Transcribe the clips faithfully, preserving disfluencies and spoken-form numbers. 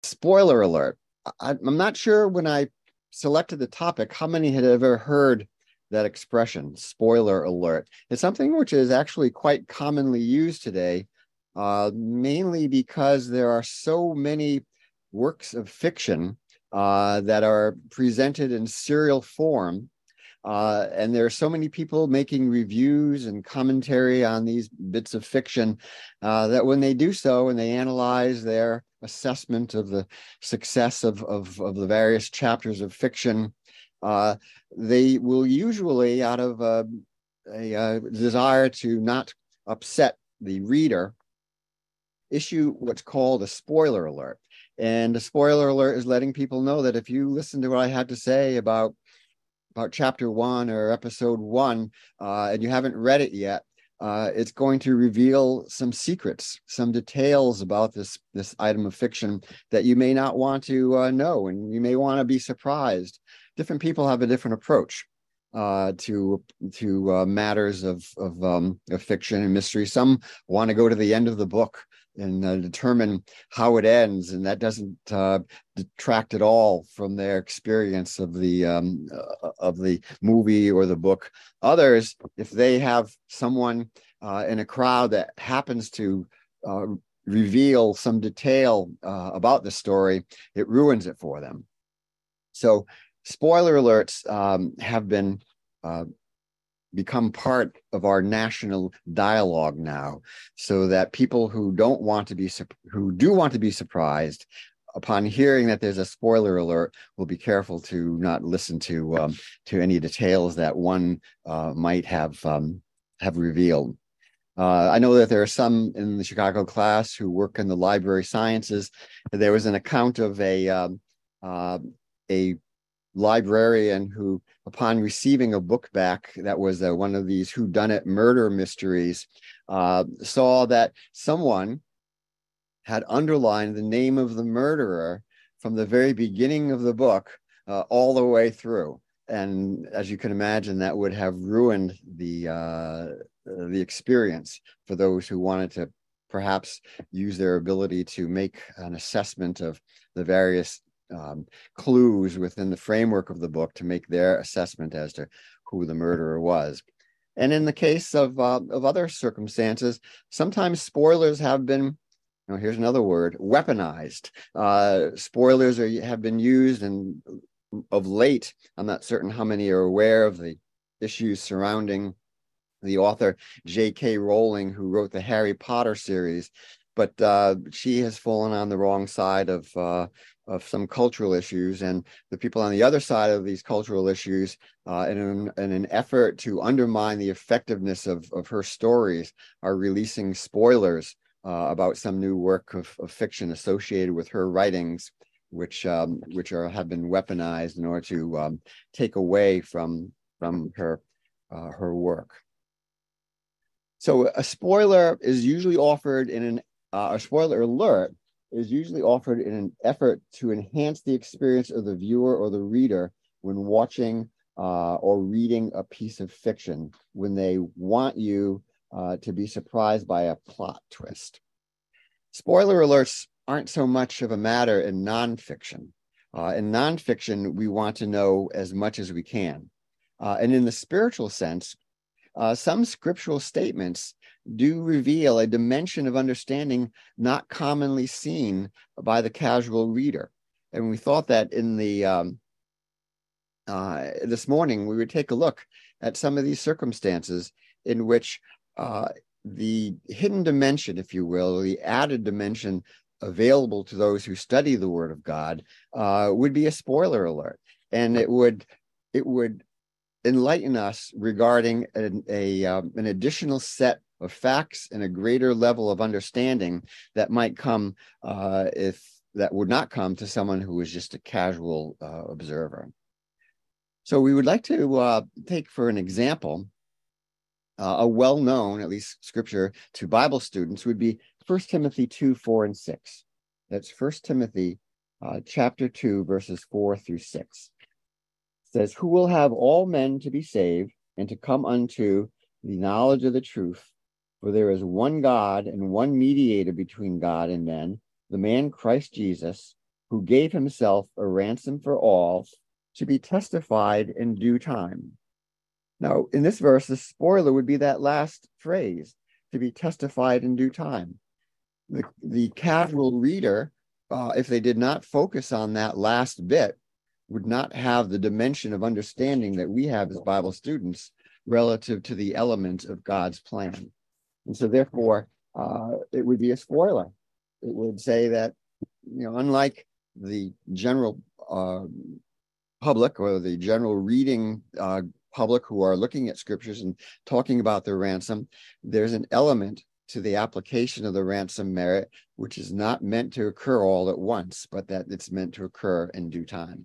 Spoiler alert. I, I'm not sure when I selected the topic how many had ever heard that expression, spoiler alert. It's something which is actually quite commonly used today, uh, mainly because there are so many works of fiction uh, that are presented in serial form. Uh, and there are so many people making reviews and commentary on these bits of fiction uh, that when they do so and they analyze their assessment of the success of, of, of the various chapters of fiction, uh, they will usually, out of a, a, a desire to not upset the reader, issue what's called a spoiler alert. And a spoiler alert is letting people know that if you listen to what I had to say about about chapter one or episode one, uh, and you haven't read it yet, uh, it's going to reveal some secrets, some details about this this item of fiction that you may not want to uh, know, and you may want to be surprised. Different people have a different approach uh, to to uh, matters of of, um, of fiction and mystery. Some want to go to the end of the book and uh, determine how it ends, and that doesn't uh, detract at all from their experience of the um, uh, of the movie or the book. Others, if they have someone uh, in a crowd that happens to uh, reveal some detail uh, about the story, it ruins it for them. So, spoiler alerts um, have been uh, become part of our national dialogue now, so that people who don't want to be who do want to be surprised upon hearing that there's a spoiler alert will be careful to not listen to um, to any details that one uh, might have um, have revealed. Uh, I know that there are some in the Chicago class who work in the library sciences. There was an account of a um, uh, a librarian who, upon receiving a book back that was uh, one of these whodunit murder mysteries, uh, saw that someone had underlined the name of the murderer from the very beginning of the book uh, all the way through. And as you can imagine, that would have ruined the uh, the experience for those who wanted to perhaps use their ability to make an assessment of the various Um, clues within the framework of the book to make their assessment as to who the murderer was. And in the case of uh, of other circumstances, sometimes spoilers have been, you know, here's another word, weaponized. Uh, spoilers are have been used, and of late, I'm not certain how many are aware of the issues surrounding the author J K Rowling, who wrote the Harry Potter series, but uh, she has fallen on the wrong side of uh, of some cultural issues, and the people on the other side of these cultural issues, uh, in, an, in an effort to undermine the effectiveness of, of her stories, are releasing spoilers uh, about some new work of, of fiction associated with her writings, which um, which are have been weaponized in order to um, take away from from her uh, her work. So a spoiler is usually offered in an uh, a spoiler alert is usually offered in an effort to enhance the experience of the viewer or the reader when watching uh, or reading a piece of fiction, when they want you uh, to be surprised by a plot twist. Spoiler alerts aren't so much of a matter in nonfiction. Uh, in nonfiction, we want to know as much as we can. Uh, and in the spiritual sense, uh, some scriptural statements do reveal a dimension of understanding not commonly seen by the casual reader. And we thought that in the um, uh, this morning we would take a look at some of these circumstances in which uh, the hidden dimension, if you will, the added dimension available to those who study the Word of God, uh, would be a spoiler alert, and it would it would enlighten us regarding an, a um, an additional set of facts and a greater level of understanding that might come uh, if that would not come to someone who is just a casual uh, observer. So we would like to uh, take for an example uh, a well-known, at least scripture to Bible students, would be First Timothy two, four, and six. That's First Timothy uh, chapter two, verses four through six. It says, "Who will have all men to be saved and to come unto the knowledge of the truth? For there is one God and one mediator between God and men, the man Christ Jesus, who gave himself a ransom for all, to be testified in due time. Now, in this verse, the spoiler would be that last phrase, to be testified in due time. The, the casual reader, uh, if they did not focus on that last bit, would not have the dimension of understanding that we have as Bible students relative to the element of God's plan. And so therefore, uh, it would be a spoiler. It would say that, you know, unlike the general uh, public or the general reading uh, public who are looking at scriptures and talking about the ransom, there's an element to the application of the ransom merit, which is not meant to occur all at once, but that it's meant to occur in due time.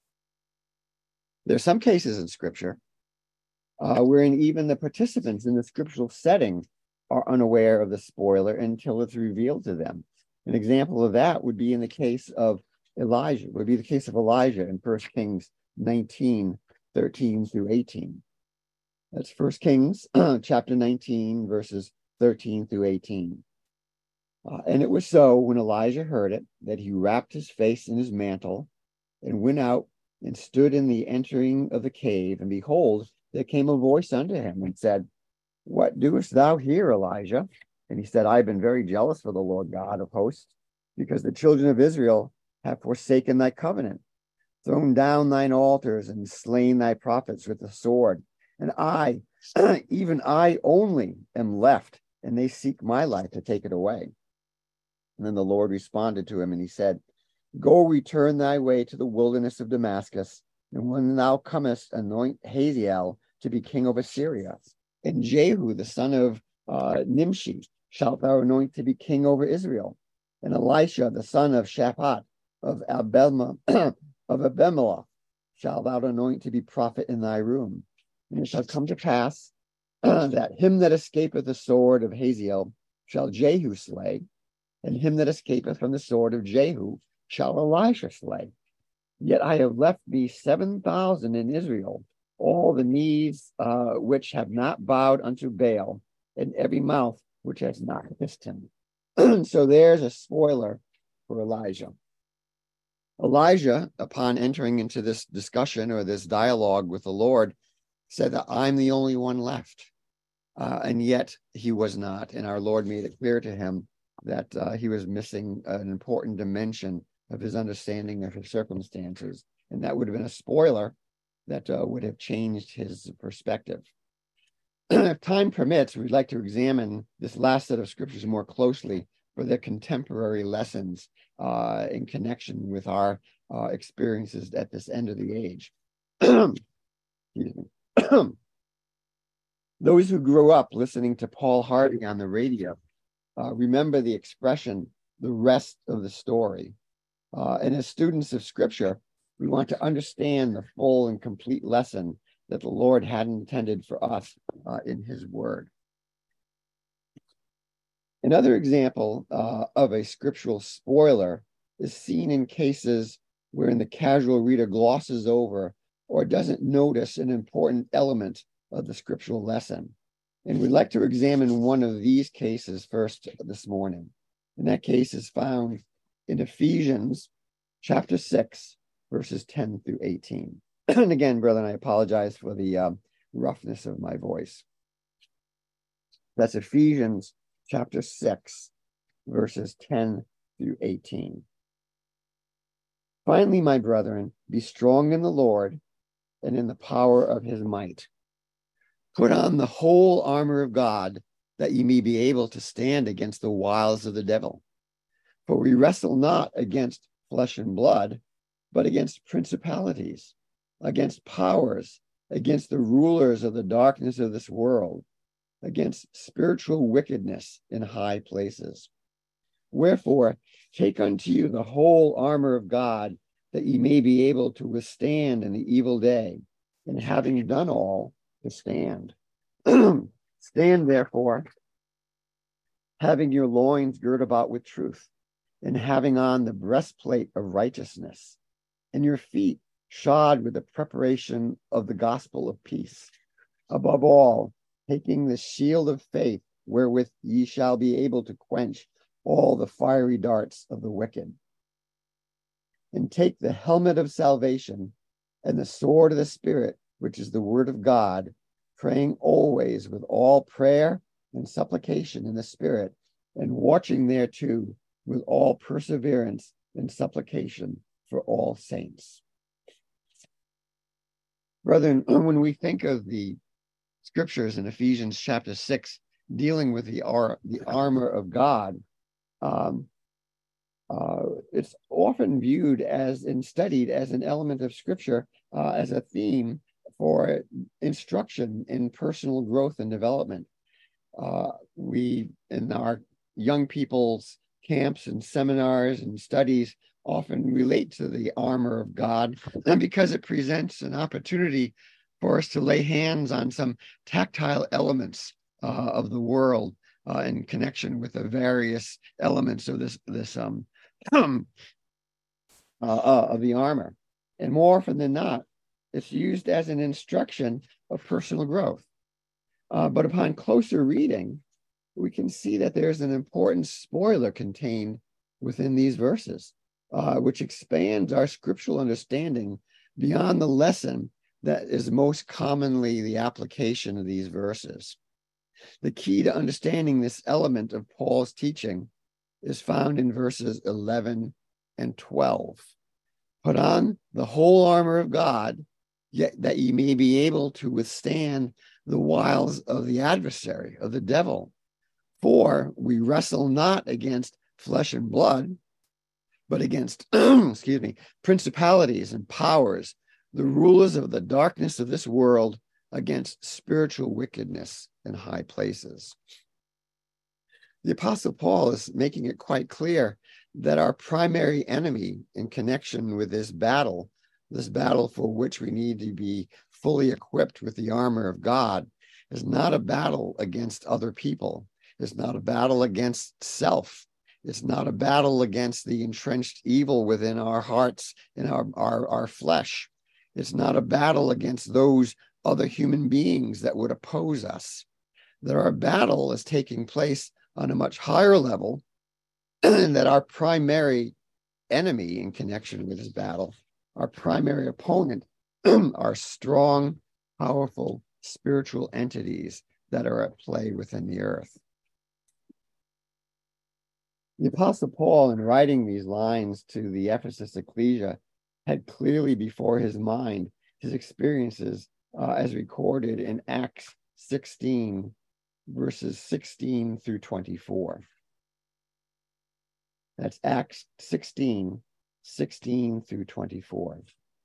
There are some cases in scripture uh, wherein even the participants in the scriptural setting are unaware of the spoiler until it's revealed to them. An example of that would be in the case of Elijah, would be the case of Elijah in First Kings nineteen, thirteen through eighteen. That's First Kings chapter nineteen, verses thirteen through eighteen. Uh, and it was so, when Elijah heard it, that he wrapped his face in his mantle and went out and stood in the entering of the cave. And behold, there came a voice unto him and said, What doest thou here, Elijah? And he said, I have been very jealous for the Lord God of hosts, because the children of Israel have forsaken thy covenant, thrown down thine altars, and slain thy prophets with the sword. And I, even I only, am left, and they seek my life to take it away. And then the Lord responded to him, and he said, Go, return thy way to the wilderness of Damascus, and when thou comest, anoint Hazael to be king over Syria. And Jehu, the son of uh, Nimshi, shalt thou anoint to be king over Israel. And Elisha, the son of Shaphat, of Abelma, of Abimelech, shalt thou anoint to be prophet in thy room. And it shall come to pass that him that escapeth the sword of Hazael shall Jehu slay, and him that escapeth from the sword of Jehu shall Elisha slay. Yet I have left me seven thousand in Israel, all the knees uh, which have not bowed unto Baal, and every mouth which has not kissed him. So there's a spoiler for Elijah. Elijah, upon entering into this discussion or this dialogue with the Lord, said that I'm the only one left. Uh, and yet he was not. And our Lord made it clear to him that uh, he was missing an important dimension of his understanding of his circumstances. And that would have been a spoiler that uh, would have changed his perspective. If time permits, we'd like to examine this last set of scriptures more closely for their contemporary lessons uh, in connection with our uh, experiences at this end of the age. Excuse me. Those who grew up listening to Paul Harvey on the radio uh, remember the expression, the rest of the story. Uh, and as students of Scripture, we want to understand the full and complete lesson that the Lord had intended for us uh, in his word. Another example uh, of a scriptural spoiler is seen in cases wherein the casual reader glosses over or doesn't notice an important element of the scriptural lesson. And we'd like to examine one of these cases first this morning. And that case is found in Ephesians chapter six, verses ten through eighteen. And again, brethren, I apologize for the uh, roughness of my voice. That's Ephesians chapter six, verses ten through eighteen. Finally, my brethren, be strong in the Lord and in the power of his might. Put on the whole armor of God, that ye may be able to stand against the wiles of the devil. For we wrestle not against flesh and blood, but against principalities, against powers, against the rulers of the darkness of this world, against spiritual wickedness in high places. Wherefore, take unto you the whole armor of God, that ye may be able to withstand in the evil day, and having done all, to stand. Stand therefore, having your loins girt about with truth, and having on the breastplate of righteousness, and your feet shod with the preparation of the gospel of peace. Above all, taking the shield of faith, wherewith ye shall be able to quench all the fiery darts of the wicked. and take the helmet of salvation and the sword of the Spirit, which is the word of God, praying always with all prayer and supplication in the Spirit, and watching thereto with all perseverance and supplication for all saints. Brethren, when we think of the scriptures in Ephesians chapter six, dealing with the, ar- the armor of God, um, uh, it's often viewed as and studied as an element of scripture, uh, as a theme for instruction in personal growth and development. Uh, we, in our young people's camps and seminars and studies, often relate to the armor of God, and because it presents an opportunity for us to lay hands on some tactile elements uh, of the world uh, in connection with the various elements of this this um uh, uh, of the armor. And more often than not, it's used as an instruction of personal growth. Uh, but upon closer reading, we can see that there's an important spoiler contained within these verses, uh, which expands our scriptural understanding beyond the lesson that is most commonly the application of these verses. The key to understanding this element of Paul's teaching is found in verses eleven and twelve. Put on the whole armor of God, yet that ye may be able to withstand the wiles of the adversary, of the devil. For we wrestle not against flesh and blood, but against, excuse me, principalities and powers, the rulers of the darkness of this world, against spiritual wickedness in high places. The Apostle Paul is making it quite clear that our primary enemy in connection with this battle, this battle for which we need to be fully equipped with the armor of God, is not a battle against other people. It's not a battle against self. It's not a battle against the entrenched evil within our hearts and our, our, our flesh. It's not a battle against those other human beings that would oppose us. That our battle is taking place on a much higher level, and that our primary enemy in connection with this battle, our primary opponent, are strong, powerful spiritual entities that are at play within the earth. The Apostle Paul, in writing these lines to the Ephesus ecclesia, had clearly before his mind his experiences uh, as recorded in Acts sixteen, verses sixteen through twenty-four. That's Acts sixteen, sixteen through twenty-four.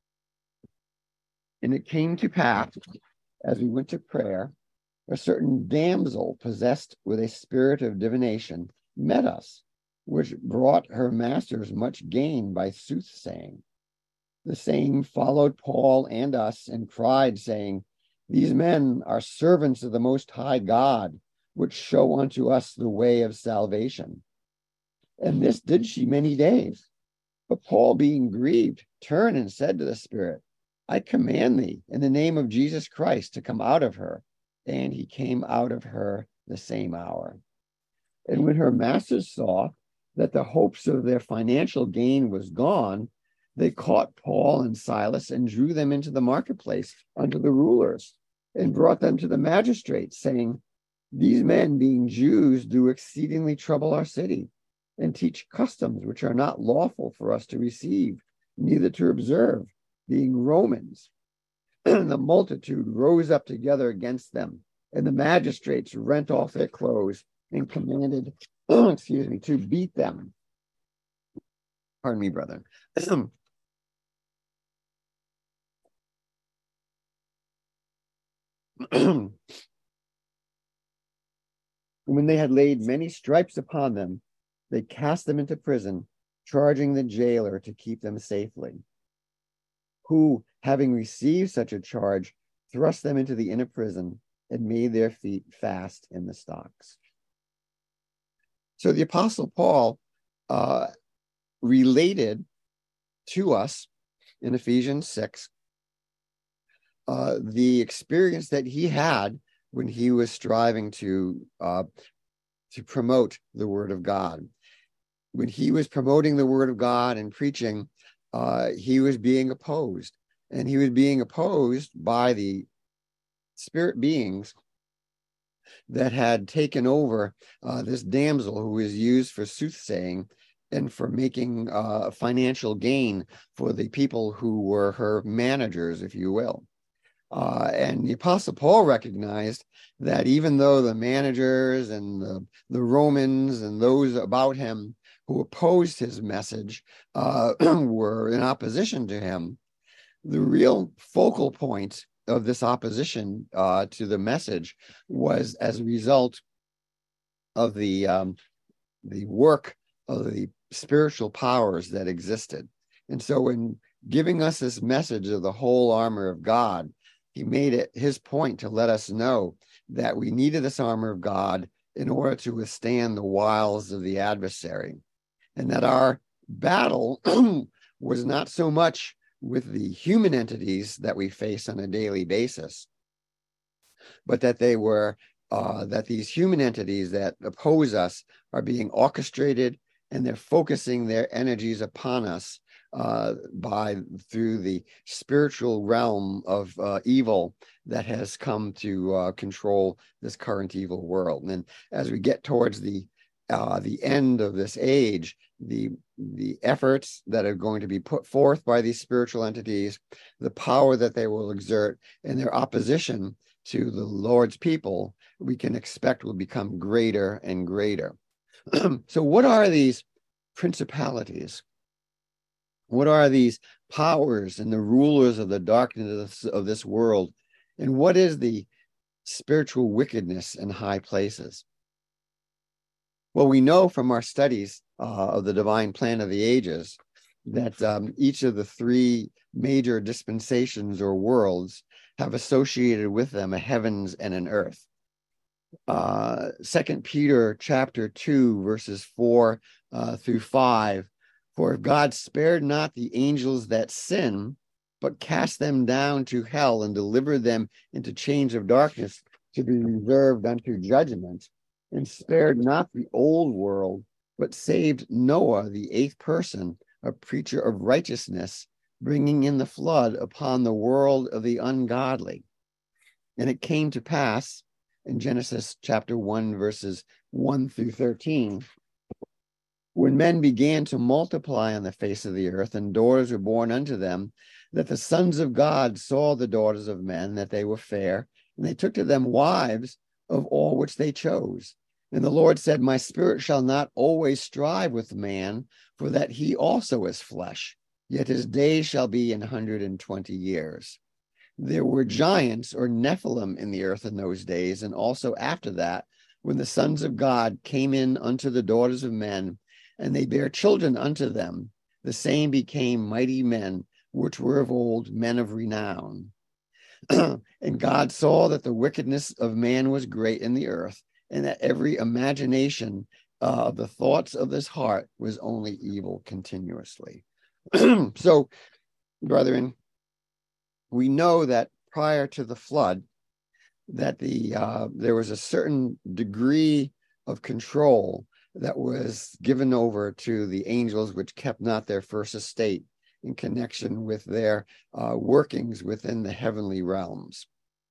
And it came to pass, as we went to prayer, a certain damsel possessed with a spirit of divination met us, which brought her masters much gain by soothsaying. The same followed Paul and us and cried, saying, These men are servants of the Most High God, which show unto us the way of salvation. And this did she many days. But Paul, being grieved, turned and said to the spirit, I command thee in the name of Jesus Christ to come out of her. And he came out of her the same hour. And when her masters saw that the hopes of their financial gain was gone, they caught Paul and Silas and drew them into the marketplace unto the rulers and brought them to the magistrates, saying, These men, being Jews, do exceedingly trouble our city and teach customs which are not lawful for us to receive, neither to observe, being Romans. And the multitude rose up together against them, and the magistrates rent off their clothes and commanded, excuse me, to beat them. Pardon me, brother. When they had laid many stripes upon them, they cast them into prison, charging the jailer to keep them safely, who, having received such a charge, thrust them into the inner prison and made their feet fast in the stocks. So the Apostle Paul uh, related to us in Ephesians six uh, the experience that he had when he was striving to uh, to promote the Word of God. When he was promoting the Word of God and preaching, uh, he was being opposed. And he was being opposed by the spirit beings that had taken over uh, this damsel who was used for soothsaying and for making uh, financial gain for the people who were her managers, if you will. Uh, and the Apostle Paul recognized that even though the managers and the, the Romans and those about him who opposed his message uh, were in opposition to him, the real focal point of this opposition uh, to the message was as a result of the um, the work of the spiritual powers that existed. And so in giving us this message of the whole armor of God, he made it his point to let us know that we needed this armor of God in order to withstand the wiles of the adversary, and that our battle was not so much with the human entities that we face on a daily basis, but that they were uh, that these human entities that oppose us are being orchestrated, and they're focusing their energies upon us uh, by through the spiritual realm of uh, evil that has come to uh, control this current evil world. And as we get towards the uh, the end of this age, the the efforts that are going to be put forth by these spiritual entities, the power that they will exert, and their opposition to the Lord's people, we can expect will become greater and greater. So what are these principalities? What are these powers and the rulers of the darkness of this world? And what is the spiritual wickedness in high places? Well, we know from our studies uh, of the divine plan of the ages that um, each of the three major dispensations or worlds have associated with them a heavens and an earth. Uh, Second Peter chapter two, verses four uh, through five. For if God spared not the angels that sin, but cast them down to hell and delivered them into chains of darkness to be reserved unto judgment, and spared not the old world, but saved Noah, the eighth person, a preacher of righteousness, bringing in the flood upon the world of the ungodly. And it came to pass in Genesis chapter one, verses one through thirteen, when men began to multiply on the face of the earth, and daughters were born unto them, that the sons of God saw the daughters of men, that they were fair, and they took to them wives of all which they chose. And the Lord said, my spirit shall not always strive with man, for that he also is flesh, yet his days shall be an hundred and twenty years. There were giants or Nephilim in the earth in those days, and also after that, when the sons of God came in unto the daughters of men, and they bare children unto them, the same became mighty men, which were of old, men of renown. And God saw that the wickedness of man was great in the earth, and that every imagination uh, of the thoughts of this heart was only evil continuously. So, brethren, we know that prior to the flood, that the uh, there was a certain degree of control that was given over to the angels, which kept not their first estate, in connection with their uh, workings within the heavenly realms.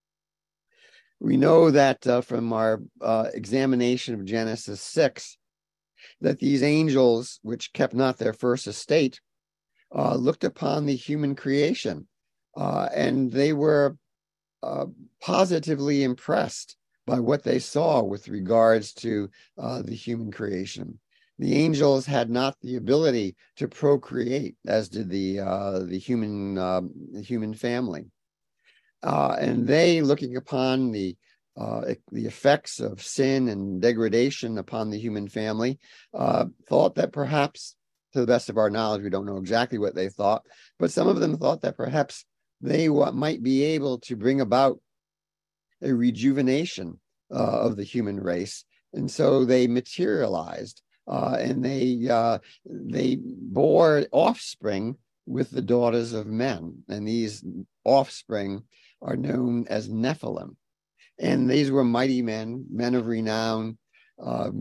We know that uh, from our uh, examination of Genesis six, that these angels, which kept not their first estate, uh, looked upon the human creation, uh, and they were uh, positively impressed by what they saw with regards to uh, the human creation. The angels had not the ability to procreate, as did the uh, the human uh, the human family, uh, and they, looking upon the uh, the effects of sin and degradation upon the human family, uh, thought that perhaps, to the best of our knowledge, we don't know exactly what they thought, but some of them thought that perhaps they uh, might be able to bring about a rejuvenation uh, of the human race, and so they materialized. Uh, and they uh, they bore offspring with the daughters of men, and these offspring are known as Nephilim. And these were mighty men, men of renown, um,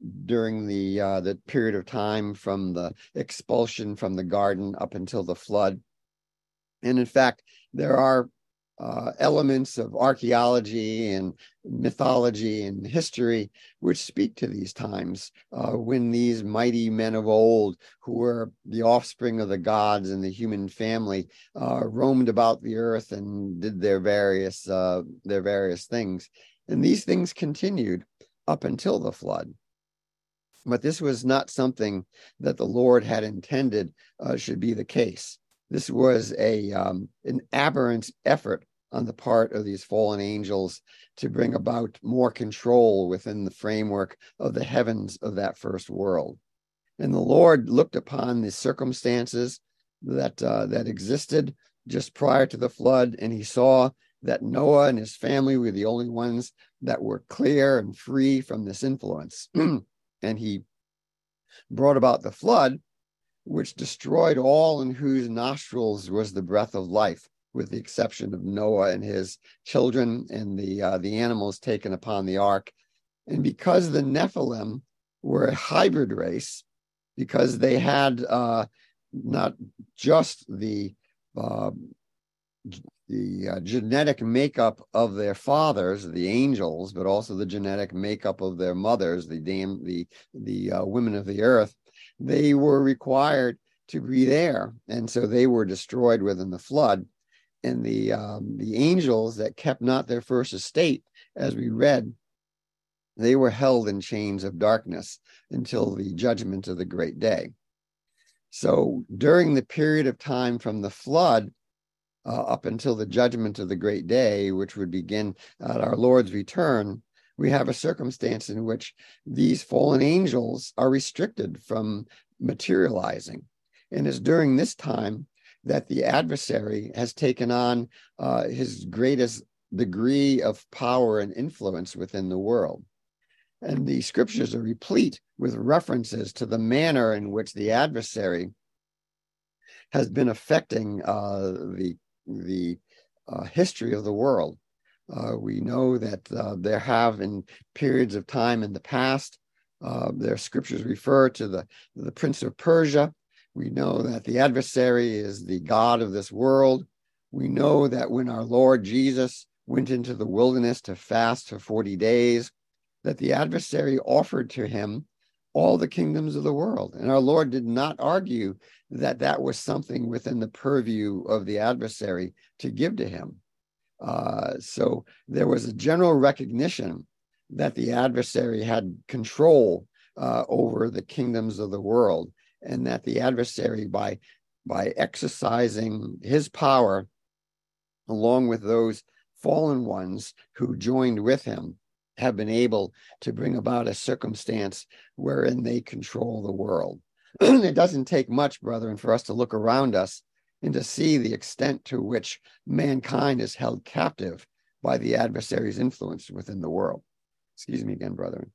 during the uh, the period of time from the expulsion from the garden up until the flood. And in fact, there are uh, elements of archaeology and mythology and history which speak to these times uh, when these mighty men of old, who were the offspring of the gods and the human family, uh, roamed about the earth and did their various uh, their various things. And these things continued up until the flood. But this was not something that the Lord had intended uh, should be the case. This was a um, an aberrant effort on the part of these fallen angels to bring about more control within the framework of the heavens of that first world. And the Lord looked upon the circumstances that uh, that existed just prior to the flood, and he saw that Noah and his family were the only ones that were clear and free from this influence. And he brought about the flood, which destroyed all in whose nostrils was the breath of life, with the exception of Noah and his children and the uh, the animals taken upon the ark. And because the Nephilim were a hybrid race, because they had uh, not just the uh, the uh, genetic makeup of their fathers, the angels, but also the genetic makeup of their mothers, the dam- the the uh, women of the earth, they were required to breathe air, and so they were destroyed within the flood. And the um, the angels that kept not their first estate, as we read, they were held in chains of darkness until the judgment of the great day. So during the period of time from the flood Uh, up until the judgment of the great day, which would begin at our Lord's return, we have a circumstance in which these fallen angels are restricted from materializing. And it's during this time that the adversary has taken on uh, his greatest degree of power and influence within the world. And the scriptures are replete with references to the manner in which the adversary has been affecting uh, the the uh, history of the world. Uh, we know that uh, there have, in periods of time in the past, uh, their scriptures refer to the, the Prince of Persia. We know that the adversary is the God of this world. We know that when our Lord Jesus went into the wilderness to fast for forty days, that the adversary offered to him all the kingdoms of the world. And our Lord did not argue that that was something within the purview of the adversary to give to him. Uh, so there was a general recognition that the adversary had control uh, over the kingdoms of the world, and that the adversary, by, by exercising his power, along with those fallen ones who joined with him, have been able to bring about a circumstance wherein they control the world. It doesn't take much, brethren, for us to look around us and to see the extent to which mankind is held captive by the adversary's influence within the world. Excuse me again, brethren.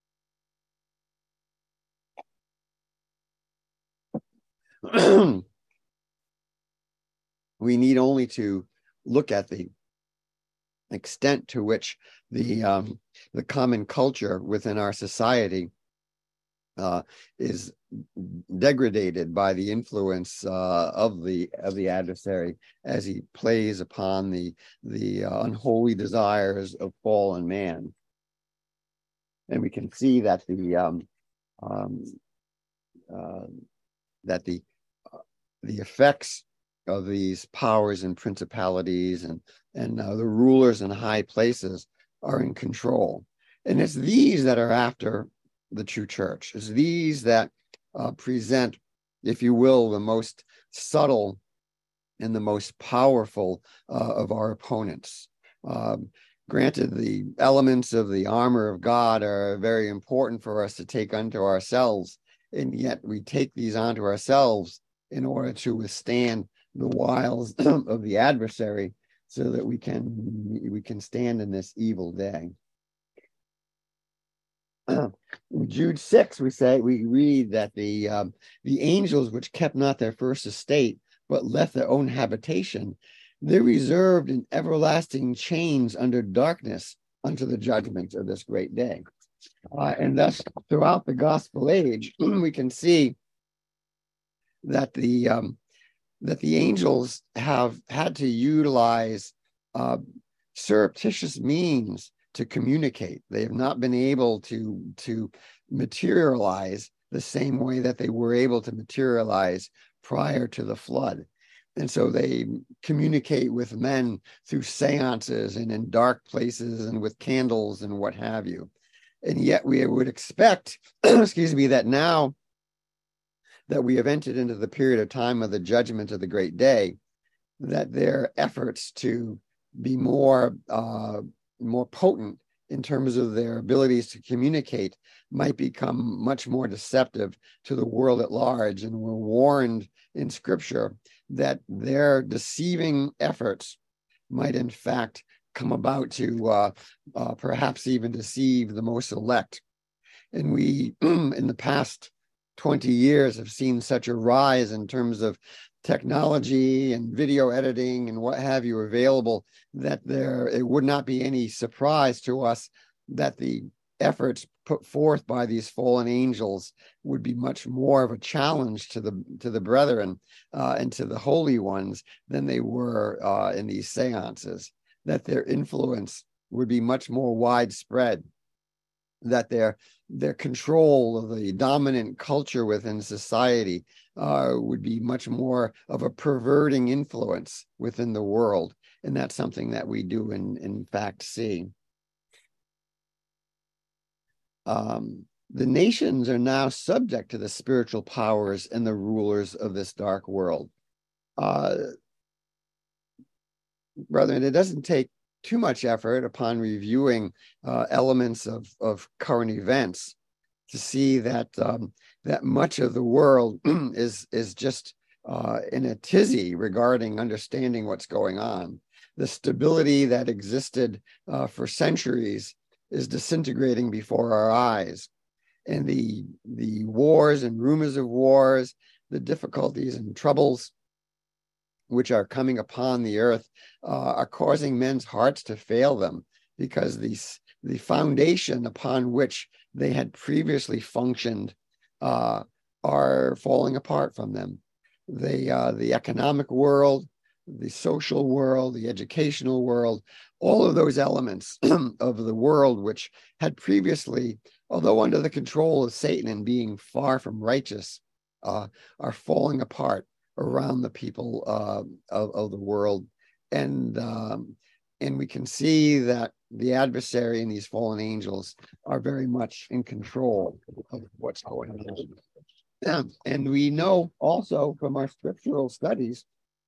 We need only to look at the extent to which the um, the common culture within our society uh, is degraded by the influence uh, of the of the adversary as he plays upon the the uh, unholy desires of fallen man. And we can see that the um, um, uh, that the uh, the effects of these powers and principalities and and uh, the rulers in high places are in control. And it's these that are after the true church. It's these that uh, present, if you will, the most subtle and the most powerful uh, of our opponents. Um, granted, the elements of the armor of God are very important for us to take unto ourselves, and yet we take these onto ourselves in order to withstand the wiles of the adversary, so that we can we can stand in this evil day. In Jude six, we say we read that the um, the angels which kept not their first estate, but left their own habitation, they're reserved in everlasting chains under darkness unto the judgment of this great day. Uh, and thus, throughout the gospel age, we can see that the um, that the angels have had to utilize uh, surreptitious means to communicate. They have not been able to to materialize the same way that they were able to materialize prior to the flood. And so they communicate with men through seances and in dark places and with candles and what have you. And yet we would expect, excuse me, that now that we have entered into the period of time of the judgment of the great day, that their efforts to be more uh, more potent in terms of their abilities to communicate might become much more deceptive to the world at large. And we're warned in Scripture that their deceiving efforts might in fact come about to uh, uh, perhaps even deceive the most elect. And we, in the past twenty years, have seen such a rise in terms of technology and video editing and what have you available, that there it would not be any surprise to us that the efforts put forth by these fallen angels would be much more of a challenge to the to the brethren uh, and to the holy ones than they were uh, in these seances, that their influence would be much more widespread, that their their control of the dominant culture within society uh, would be much more of a perverting influence within the world. And that's something that we do in, in fact see. Um, the nations are now subject to the spiritual powers and the rulers of this dark world. Uh, brethren, it doesn't take too much effort upon reviewing uh, elements of, of current events to see that um, that much of the world is is just uh, in a tizzy regarding understanding what's going on. The stability that existed uh, for centuries is disintegrating before our eyes, and the the wars and rumors of wars, the difficulties and troubles which are coming upon the earth uh, are causing men's hearts to fail them, because these the foundation upon which they had previously functioned uh, are falling apart from them. The uh, the economic world, the social world, the educational world, all of those elements of the world which had previously, although under the control of Satan and being far from righteous, uh, are falling apart around the people uh, of, of the world. And um, and we can see that the adversary and these fallen angels are very much in control of what's going on. And we know also from our scriptural studies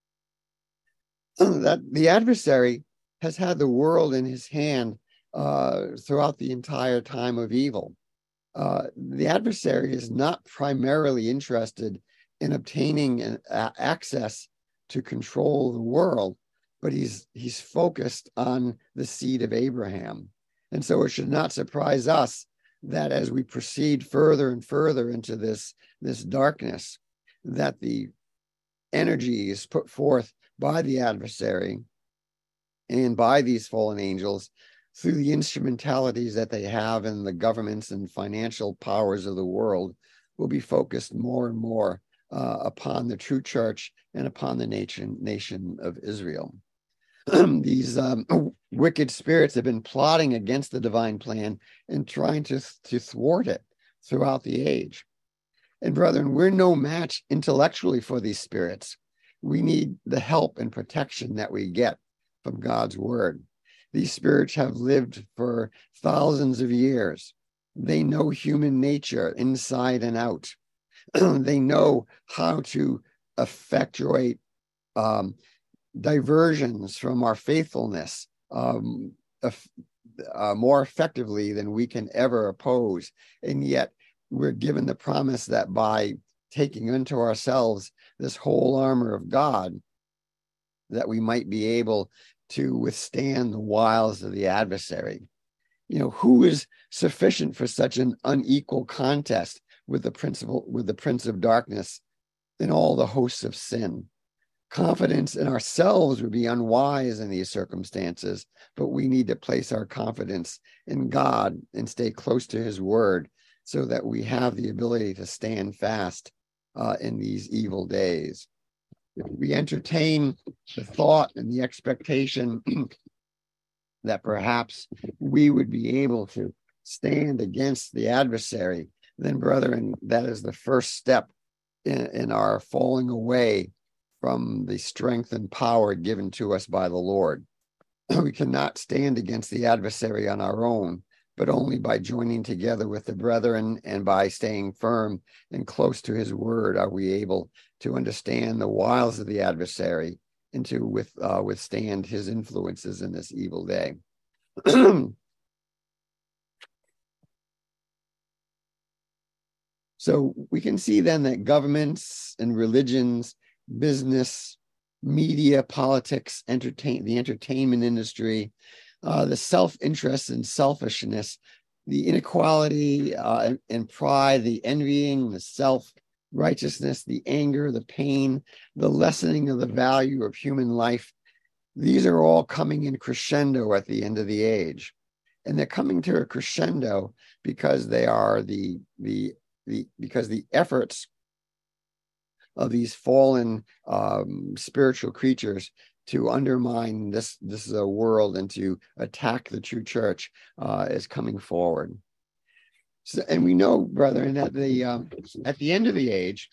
that the adversary has had the world in his hand uh, throughout the entire time of evil. Uh, the adversary is not primarily interested in obtaining an, uh, access to control the world, but he's he's focused on the seed of Abraham. And so it should not surprise us that as we proceed further and further into this, this darkness, that the energy is put forth by the adversary and by these fallen angels through the instrumentalities that they have in the governments and financial powers of the world will be focused more and more uh, upon the true church and upon the nation, nation of Israel. These um, wicked spirits have been plotting against the divine plan and trying to, to thwart it throughout the age. And brethren, we're no match intellectually for these spirits. We need the help and protection that we get from God's word. These spirits have lived for thousands of years. They know human nature inside and out. They know how to effectuate um, diversions from our faithfulness um, uh, more effectively than we can ever oppose. And yet we're given the promise that by taking unto ourselves this whole armor of God, that we might be able to withstand the wiles of the adversary. You know, who is sufficient for such an unequal contest with the principle, with the prince of darkness and all the hosts of sin? Confidence in ourselves would be unwise in these circumstances, but we need to place our confidence in God and stay close to his word so that we have the ability to stand fast uh, in these evil days. If we entertain the thought and the expectation that perhaps we would be able to stand against the adversary, then, brethren, that is the first step in, in our falling away from the strength and power given to us by the Lord. We cannot stand against the adversary on our own, but only by joining together with the brethren and by staying firm and close to his word are we able to understand the wiles of the adversary and to with, uh, withstand his influences in this evil day. So we can see then that governments and religions, business, media, politics, entertain the entertainment industry, uh, the self-interest and selfishness, the inequality uh, and, and pride, the envying, the self-righteousness, the anger, the pain, the lessening of the value of human life. These are all coming in crescendo at the end of the age. And they're coming to a crescendo because they are the, the, the because the efforts of these fallen um, spiritual creatures to undermine this this uh, world and to attack the true church uh, is coming forward. So, and we know, brethren, that the um, at the end of the age,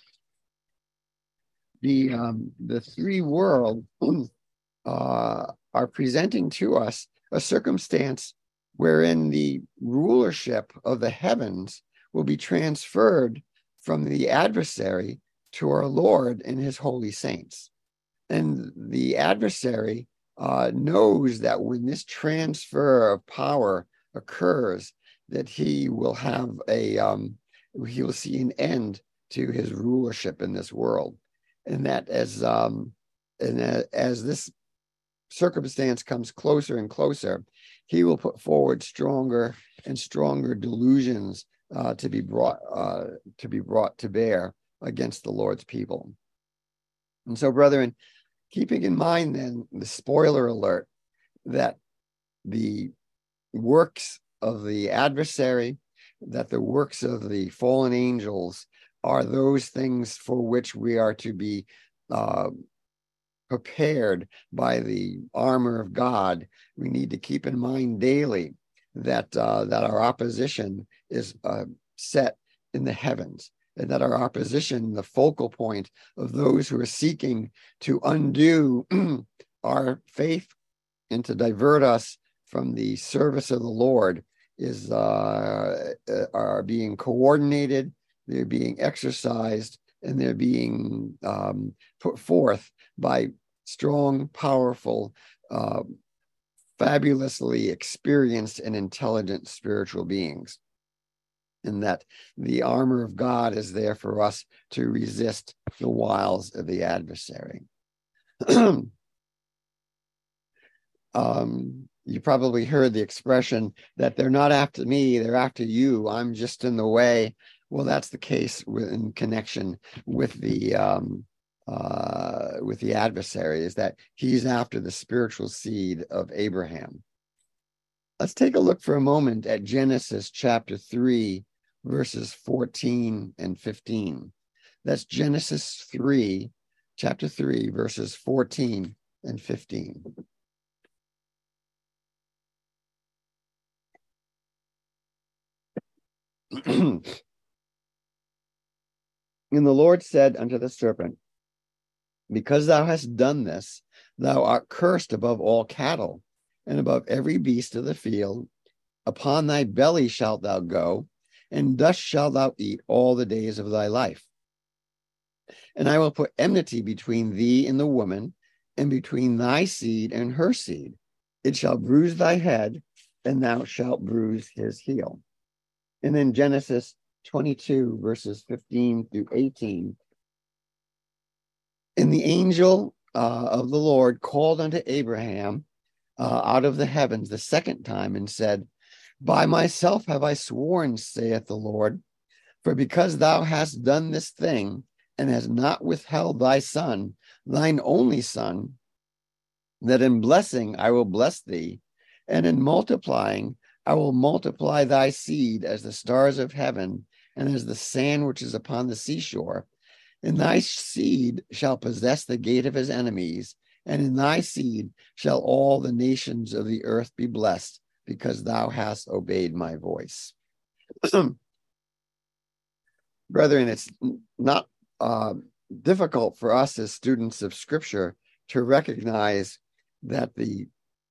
the um, the three worlds uh, are presenting to us a circumstance wherein the rulership of the heavens will be transferred from the adversary to our Lord and his holy saints. And the adversary uh, knows that when this transfer of power occurs, that he will have a, um, he will see an end to his rulership in this world. And that as, um, and as this circumstance comes closer and closer, he will put forward stronger and stronger delusions uh, to be brought uh, to be brought to bear against the Lord's people. And so, brethren, keeping in mind then the spoiler alert that the works of the adversary, that the works of the fallen angels are those things for which we are to be uh, prepared by the armor of God, we need to keep in mind daily that uh, that our opposition is uh, set in the heavens, and that our opposition, the focal point of those who are seeking to undo our faith and to divert us from the service of the Lord, is uh, are being coordinated, they're being exercised, and they're being um, put forth by strong, powerful, uh, fabulously experienced and intelligent spiritual beings. And that the armor of God is there for us to resist the wiles of the adversary. um, you probably heard the expression that they're not after me, they're after you, I'm just in the way. Well, that's the case with, in connection with the um, uh, with the adversary, is that he's after the spiritual seed of Abraham. Let's take a look for a moment at Genesis chapter three, verses fourteen and fifteen. That's Genesis three, chapter three, verses fourteen and fifteen. And the Lord said unto the serpent, because thou hast done this, thou art cursed above all cattle, and above every beast of the field. Upon thy belly shalt thou go, and dust shalt thou eat all the days of thy life. And I will put enmity between thee and the woman, and between thy seed and her seed. It shall bruise thy head, and thou shalt bruise his heel. And then Genesis twenty-two, verses fifteen through eighteen. And the angel uh, of the Lord called unto Abraham uh, out of the heavens the second time and said, by myself have I sworn, saith the Lord, for because thou hast done this thing, and has not withheld thy son, thine only son, that in blessing I will bless thee, and in multiplying I will multiply thy seed as the stars of heaven, and as the sand which is upon the seashore. And thy seed shall possess the gate of his enemies, and in thy seed shall all the nations of the earth be blessed, because thou hast obeyed my voice. Brethren, it's not uh, difficult for us as students of Scripture to recognize that the,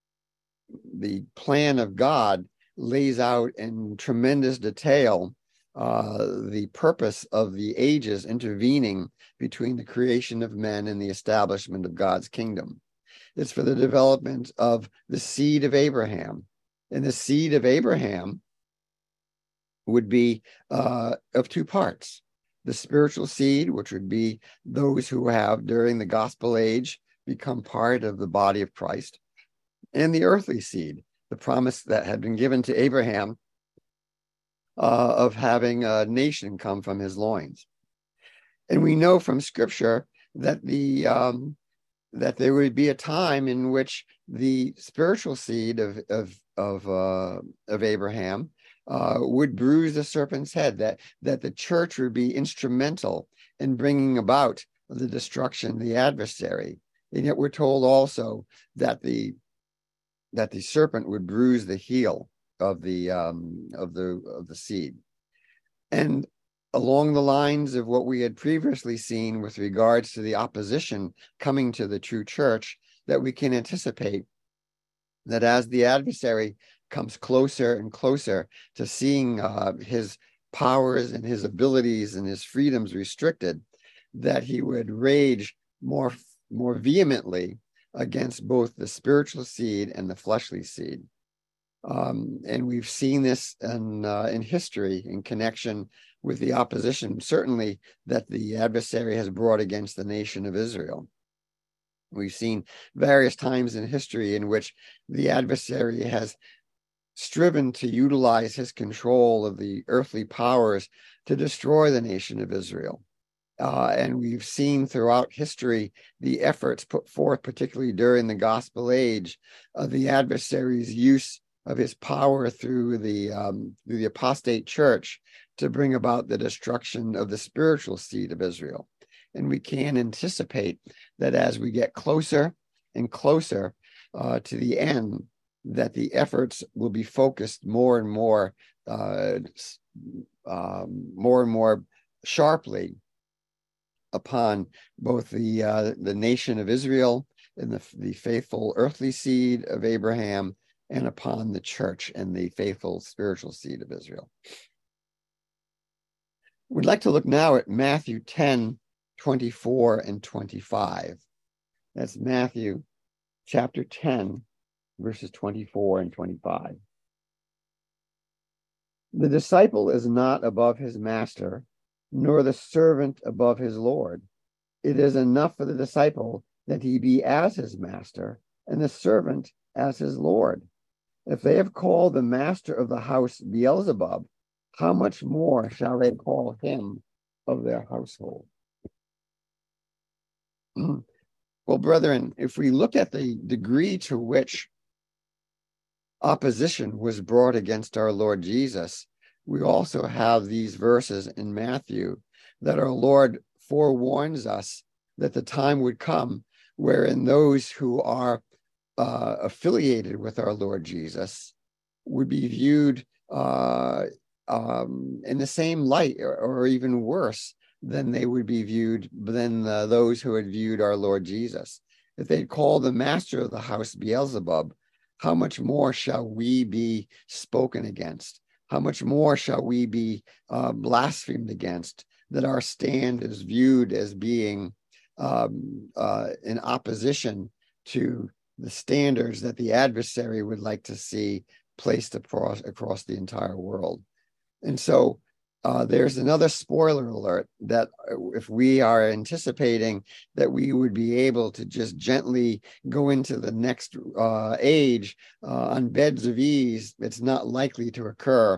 the plan of God lays out in tremendous detail uh, the purpose of the ages intervening between the creation of men and the establishment of God's kingdom. It's for the development of the seed of Abraham. And the seed of Abraham would be uh, of two parts. The spiritual seed, which would be those who have, during the gospel age, become part of the body of Christ, and the earthly seed, the promise that had been given to Abraham uh, of having a nation come from his loins. And we know from Scripture that the um, that there would be a time in which the spiritual seed of of of uh, of Abraham uh, would bruise the serpent's head. That that the church would be instrumental in bringing about the destruction of the adversary. And yet we're told also that the that the serpent would bruise the heel of the um, of the of the seed. And along the lines of what we had previously seen with regards to the opposition coming to the true church, that we can anticipate that as the adversary comes closer and closer to seeing uh, his powers and his abilities and his freedoms restricted, that he would rage more, more vehemently against both the spiritual seed and the fleshly seed. Um, and we've seen this in, uh, in history in connection with the opposition, certainly, that the adversary has brought against the nation of Israel. We've seen various times in history in which the adversary has striven to utilize his control of the earthly powers to destroy the nation of Israel. Uh, and we've seen throughout history the efforts put forth, particularly during the gospel age, of the adversary's use of his power through the um, through the apostate church to bring about the destruction of the spiritual seed of Israel. And we can anticipate that as we get closer and closer uh, to the end, that the efforts will be focused more and more, uh, um, more and more sharply upon both the uh, the nation of Israel and the, the faithful earthly seed of Abraham, and upon the church and the faithful spiritual seed of Israel. We'd like to look now at Matthew ten, twenty-four and twenty-five. That's Matthew chapter ten, verses twenty-four and twenty-five. The disciple is not above his master, nor the servant above his Lord. It is enough for the disciple that he be as his master, and the servant as his Lord. If they have called the master of the house Beelzebub, how much more shall they call him of their household? Well, brethren, if we look at the degree to which opposition was brought against our Lord Jesus, we also have these verses in Matthew that our Lord forewarns us that the time would come wherein those who are uh, affiliated with our Lord Jesus would be viewed uh, um, in the same light, or, or even worse than they would be viewed than uh, those who had viewed our Lord Jesus. If they'd called the master of the house Beelzebub, how much more shall we be spoken against? How much more shall we be uh, blasphemed against, that our stand is viewed as being um, uh, in opposition to the standards that the adversary would like to see placed across, across the entire world. And so uh, there's another spoiler alert that if we are anticipating that we would be able to just gently go into the next uh, age uh, on beds of ease, it's not likely to occur.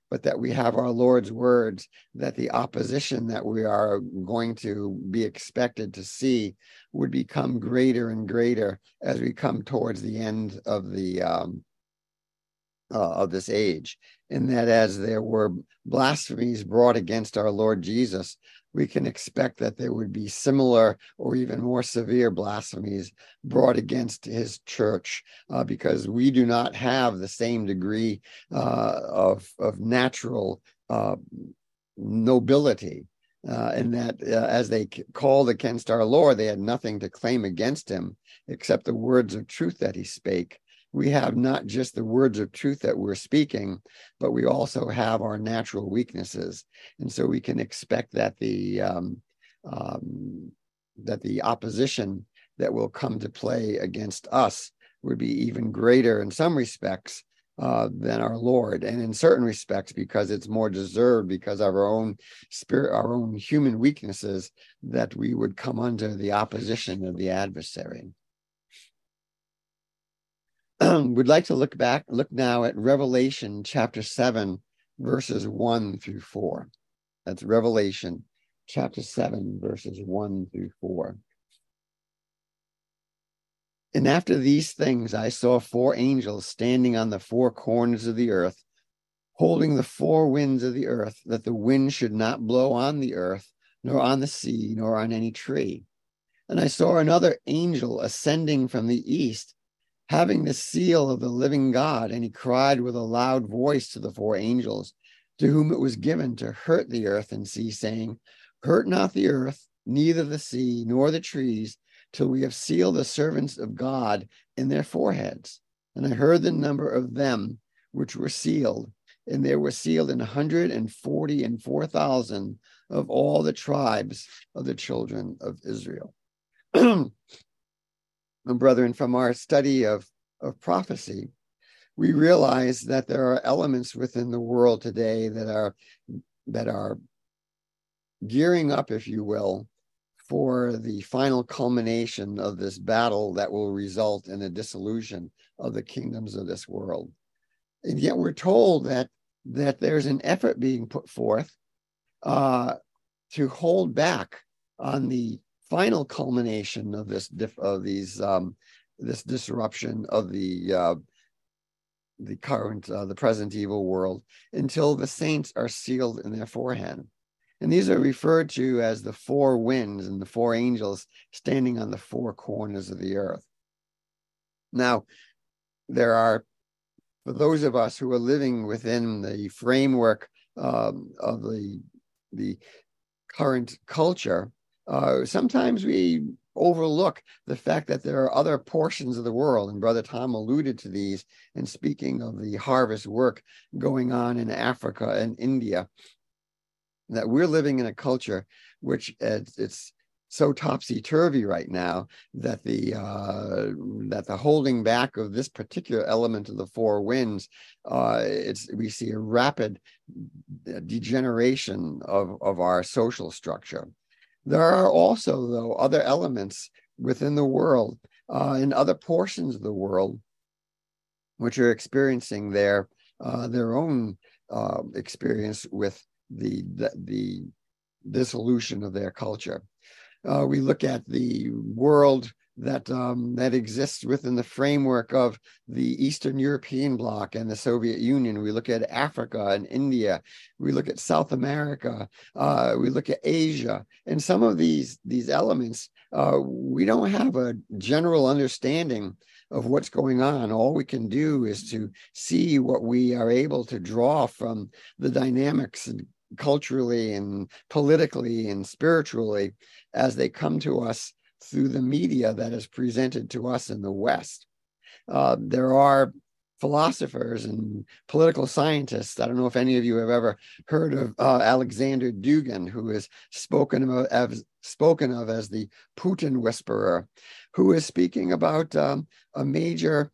but that we have our Lord's words, that the opposition that we are going to be expected to see would become greater and greater as we come towards the end of the um, uh, of this age, and that as there were blasphemies brought against our Lord Jesus, we can expect that there would be similar or even more severe blasphemies brought against his church, uh, because we do not have the same degree uh, of, of natural uh, nobility. Uh, and that uh, as they called against our Lord, they had nothing to claim against him except the words of truth that he spake. We have not just the words of truth that we're speaking, but we also have our natural weaknesses. And so we can expect that the um, um, that the opposition that will come to play against us would be even greater in some respects uh, than our Lord, and in certain respects because it's more deserved because of our own spirit, our own human weaknesses, that we would come under the opposition of the adversary. We'd like to look back, look now at Revelation chapter seven, verses one through four. That's Revelation chapter seven, verses one through four. And after these things, I saw four angels standing on the four corners of the earth, holding the four winds of the earth, that the wind should not blow on the earth, nor on the sea, nor on any tree. And I saw another angel ascending from the east, having the seal of the living God, and he cried with a loud voice to the four angels, to whom it was given to hurt the earth and sea, saying, hurt not the earth, neither the sea, nor the trees, till we have sealed the servants of God in their foreheads. And I heard the number of them which were sealed, and they were sealed in a hundred and forty and four thousand of all the tribes of the children of Israel. And brethren, from our study of, of prophecy, we realize that there are elements within the world today that are that are gearing up, if you will, for the final culmination of this battle that will result in the dissolution of the kingdoms of this world. And yet we're told that that there's an effort being put forth uh, to hold back on the final culmination of this of these um, this disruption of the uh, the current uh, the present evil world until the saints are sealed in their forehead. And these are referred to as the four winds and the four angels standing on the four corners of the earth. Now, there are, for those of us who are living within the framework um, of the the current culture, Uh, sometimes we overlook the fact that there are other portions of the world, and Brother Tom alluded to these in speaking of the harvest work going on in Africa and India, that we're living in a culture which it's, it's so topsy-turvy right now that the uh, that the holding back of this particular element of the four winds, uh, it's we see a rapid degeneration of, of our social structure. There are also, though, other elements within the world, uh, in other portions of the world, which are experiencing their uh, their own uh, experience with the, the the dissolution of their culture. Uh, we look at the world that um, that exists within the framework of the Eastern European bloc and the Soviet Union. We look at Africa and India. We look at South America. Uh, we look at Asia. And some of these, these elements, uh, we don't have a general understanding of what's going on. All we can do is to see what we are able to draw from the dynamics and culturally and politically and spiritually as they come to us through the media that is presented to us in the West. Uh, there are philosophers and political scientists. I don't know if any of you have ever heard of uh, Alexander Dugin, who is spoken of as, spoken of as the Putin whisperer, who is speaking about um, a major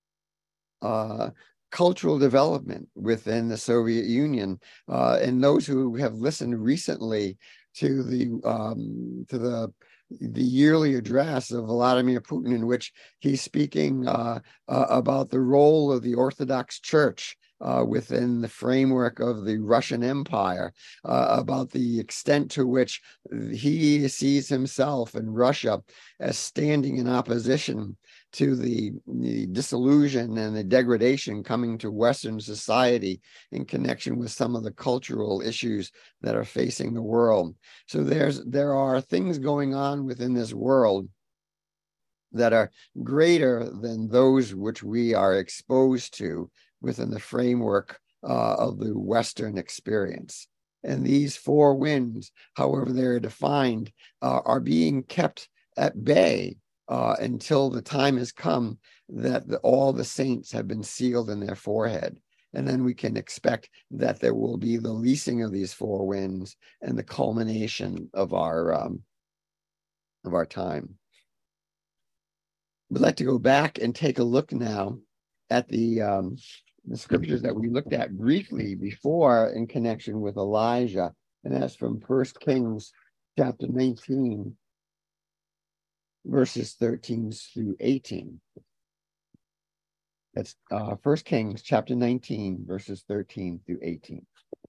uh, cultural development within the Soviet Union. Uh, and those who have listened recently to the um, to the the yearly address of Vladimir Putin, in which he's speaking uh, uh, about the role of the Orthodox Church uh, within the framework of the Russian Empire, uh, about the extent to which he sees himself and Russia as standing in opposition to the, the disillusion and the degradation coming to Western society in connection with some of the cultural issues that are facing the world. So there's there are things going on within this world that are greater than those which we are exposed to within the framework uh, of the Western experience. And these four winds, however they're defined, uh, are being kept at bay uh, until the time has come that the, all the saints have been sealed in their forehead. And then we can expect that there will be the leasing of these four winds and the culmination of our um, of our time. We'd like to go back and take a look now at the, um, the scriptures that we looked at briefly before in connection with Elijah, and that's from First Kings chapter nineteen, verses thirteen through eighteen. That's uh, First Kings chapter nineteen, verses thirteen through eighteen.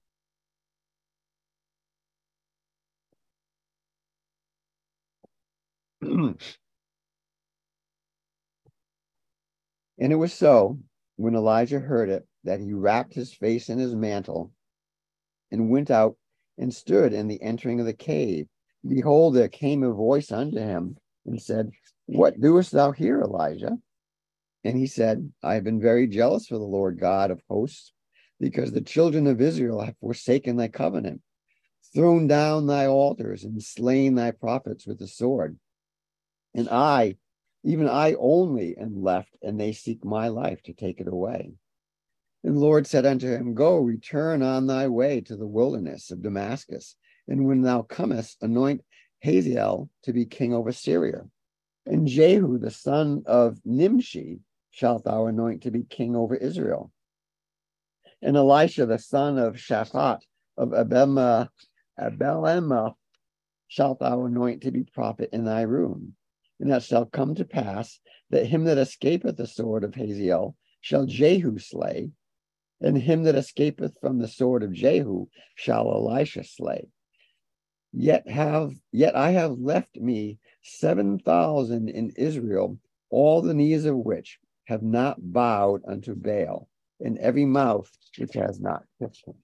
And it was so, when Elijah heard it, that he wrapped his face in his mantle and went out and stood in the entering of the cave. Behold, there came a voice unto him and said, What doest thou here, Elijah? And he said, I have been very jealous for the Lord God of hosts, because the children of Israel have forsaken thy covenant, thrown down thy altars, and slain thy prophets with the sword. And I, even I only am left, and they seek my life to take it away. And the Lord said unto him, Go, return on thy way to the wilderness of Damascus, and when thou comest, anoint Hazael to be king over Syria. And Jehu, the son of Nimshi, shalt thou anoint to be king over Israel. And Elisha, the son of Shaphat of Abelma, Abelema, shalt thou anoint to be prophet in thy room. And that shall come to pass that him that escapeth the sword of Hazael shall Jehu slay, and him that escapeth from the sword of Jehu shall Elisha slay. Yet have yet I have left me seven thousand in Israel, all the knees of which have not bowed unto Baal, and every mouth which has not kissed him.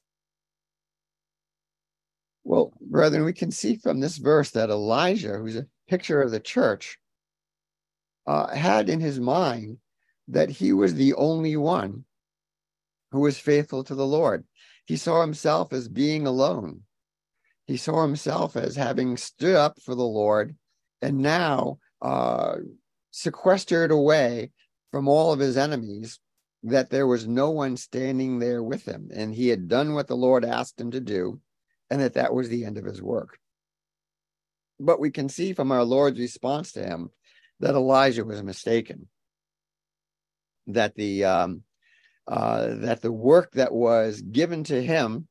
Well, brethren, we can see from this verse that Elijah, who's a picture of the church, uh, had in his mind that he was the only one who was faithful to the Lord. He saw himself as being alone. He saw himself as having stood up for the Lord and now uh, sequestered away from all of his enemies, that there was no one standing there with him. And he had done what the Lord asked him to do, and that that was the end of his work. But we can see from our Lord's response to him that Elijah was mistaken, that the um, uh, that the work that was given to him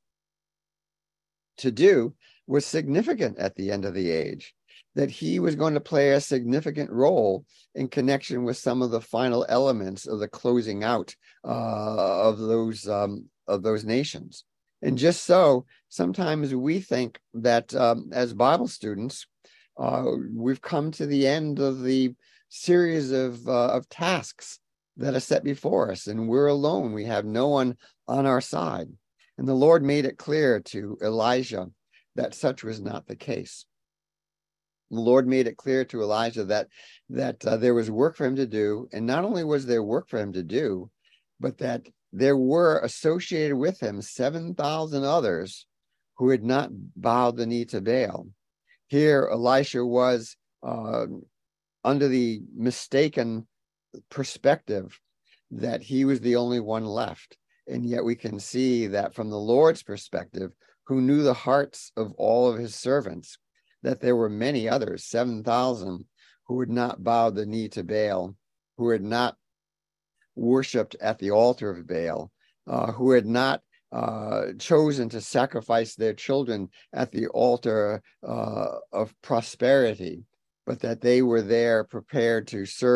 to do was significant at the end of the age, that he was going to play a significant role in connection with some of the final elements of the closing out uh, of those um, of those nations. And just so, sometimes we think that um, as Bible students, uh, we've come to the end of the series of uh, of tasks that are set before us, and we're alone. We have no one on our side. And the Lord made it clear to Elijah that such was not the case. The Lord made it clear to Elijah that that uh, there was work for him to do, and not only was there work for him to do, but that there were associated with him seven thousand others who had not bowed the knee to Baal. Here, Elisha was uh, under the mistaken perspective that he was the only one left. And yet we can see that from the Lord's perspective, who knew the hearts of all of his servants, that there were many others, seven thousand, who had not bowed the knee to Baal, who had not worshipped at the altar of Baal, uh, who had not uh, chosen to sacrifice their children at the altar uh, of prosperity, but that they were there prepared to serve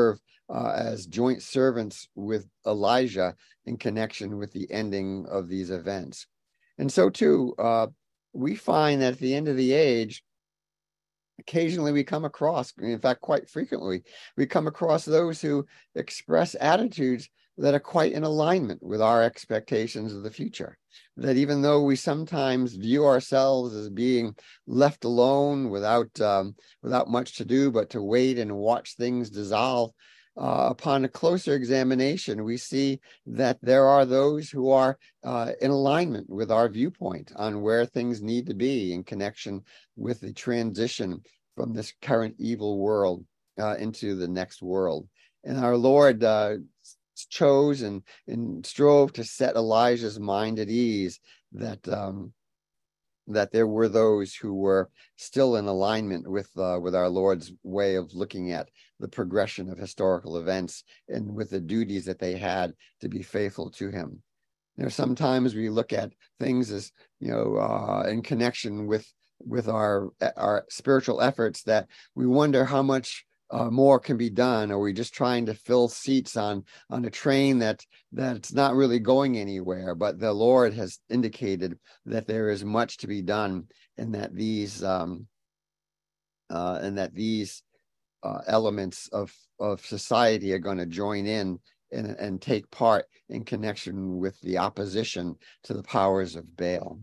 uh, as joint servants with Elijah in connection with the ending of these events. And so too, uh, we find that at the end of the age, occasionally we come across, in fact, quite frequently, we come across those who express attitudes that are quite in alignment with our expectations of the future. That even though we sometimes view ourselves as being left alone without um, without much to do but to wait and watch things dissolve, uh, upon a closer examination, we see that there are those who are uh, in alignment with our viewpoint on where things need to be in connection with the transition from this current evil world uh, into the next world. And our Lord uh, chose and, and strove to set Elijah's mind at ease that um, that there were those who were still in alignment with uh, with our Lord's way of looking at the progression of historical events and with the duties that they had to be faithful to him. You know, sometimes we look at things as, you know, uh, in connection with with our our spiritual efforts, that we wonder how much uh, more can be done. Are we just trying to fill seats on on a train that that's not really going anywhere? But the Lord has indicated that there is much to be done, and that these um, uh, and that these uh, elements of of society are going to join in and, and take part in connection with the opposition to the powers of Baal.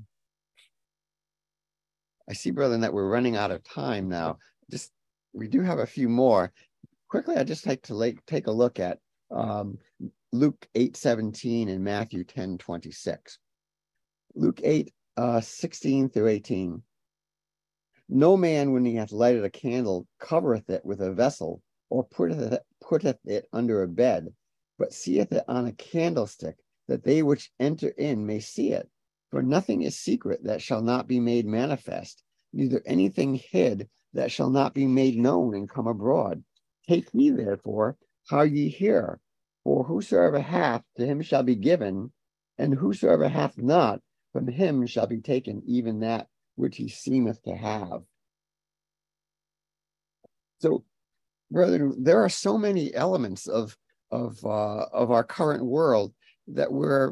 I see, brethren, that we're running out of time now. Just we do have a few more. Quickly, I'd just like to like, take a look at um, Luke eight seventeen and Matthew ten twenty-six. Luke eight uh, sixteen through eighteen. No man, when he hath lighted a candle, covereth it with a vessel, or putteth it, putteth it under a bed, but seeth it on a candlestick, that they which enter in may see it. For nothing is secret that shall not be made manifest, neither anything hid that shall not be made known and come abroad. Take heed, therefore, how ye hear. For whosoever hath, to him shall be given, and whosoever hath not, from him shall be taken even that which he seemeth to have. So, brethren, there are so many elements of of uh, of our current world that we're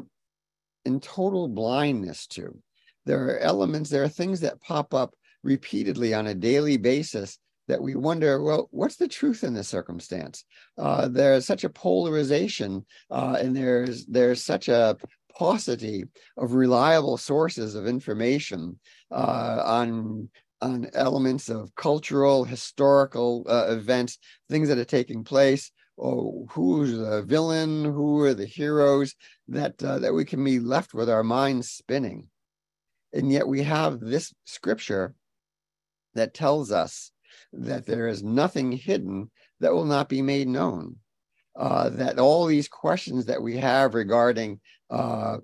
in total blindness to. There are elements, there are things that pop up repeatedly on a daily basis that we wonder, well, what's the truth in this circumstance? Uh, there's such a polarization, uh, and there's there's such a paucity of reliable sources of information uh, on on elements of cultural, historical uh, events, things that are taking place. Oh, who's the villain? Who are the heroes? That uh, that we can be left with our minds spinning. And yet we have this scripture that tells us that there is nothing hidden that will not be made known. Uh, that all these questions that we have regarding uh,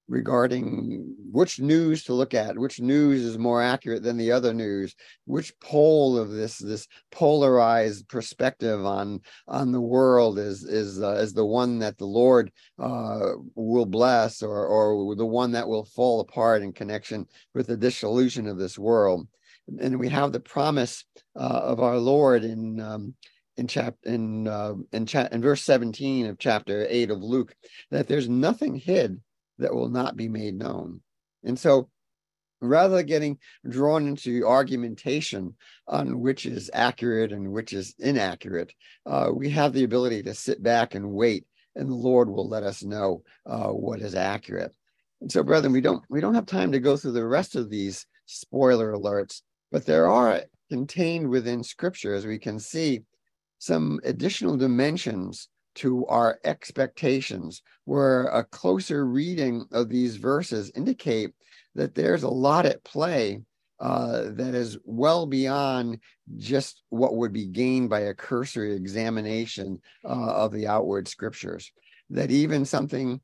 regarding which news to look at, which news is more accurate than the other news, which pole of this this polarized perspective on on the world is is uh, is the one that the Lord uh, will bless, or or the one that will fall apart in connection with the dissolution of this world. And we have the promise uh, of our Lord in um, in chap in uh, in, cha- in verse seventeen of chapter eight of Luke, that there's nothing hid that will not be made known. And so, rather than getting drawn into argumentation on which is accurate and which is inaccurate, uh, we have the ability to sit back and wait, and the Lord will let us know uh, what is accurate. And so, brethren, we don't we don't have time to go through the rest of these spoiler alerts, but there are contained within Scripture, as we can see, some additional dimensions to our expectations, where a closer reading of these verses indicate that there's a lot at play uh, that is well beyond just what would be gained by a cursory examination uh, of the outward scriptures. That even something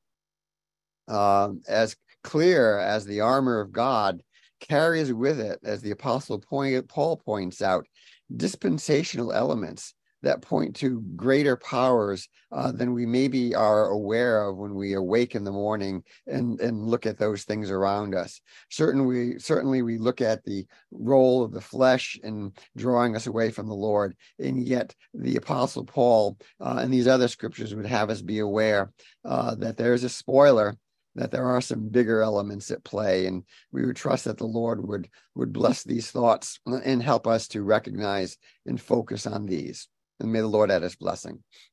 uh, as clear as the armor of God carries with it, as the Apostle point, Paul points out, dispensational elements that point to greater powers uh, than we maybe are aware of when we awake in the morning and, and look at those things around us. Certainly, certainly we look at the role of the flesh in drawing us away from the Lord, and yet the Apostle Paul uh, and these other scriptures would have us be aware uh, that there's a spoiler, that there are some bigger elements at play, and we would trust that the Lord would would bless these thoughts and help us to recognize and focus on these. And may the Lord add his blessing.